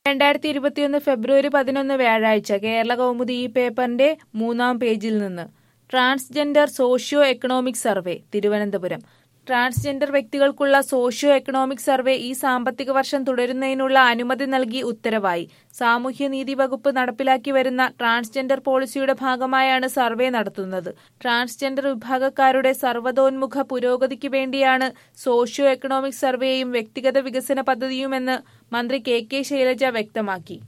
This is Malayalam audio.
ഫെബ്രുവരി 11 വ്യാഴാഴ്ച കേരള കൗമുദി ഈ പേപ്പറിന്റെ 3-ാം പേജിൽ നിന്ന് transgender socio economic survey Thiruvananthapuram. Transgender വ്യക്തികൾക്കുള്ള സോഷ്യോ എക്കണോമിക് സർവേ ഈ സാമ്പത്തിക വർഷം തുടരുന്നതിനുള്ള അനുമതി നൽകി ഉത്തരവായി. സാമൂഹ്യനീതി വകുപ്പ് നടപ്പിലാക്കി വരുന്ന ട്രാൻസ്ജെൻഡർ പോളിസിയുടെ ഭാഗമായാണ് സർവേ നടത്തുന്നത്. ട്രാൻസ്ജെൻഡർ വിഭാഗക്കാരുടെ സർവ്വതോന്മുഖ പുരോഗതിക്ക് വേണ്ടിയാണ് സോഷ്യോ എക്കണോമിക് സർവേയും വ്യക്തിഗത വികസന പദ്ധതിയുമെന്ന് മന്ത്രി കെ.കെ. ശൈലജ വ്യക്തമാക്കി.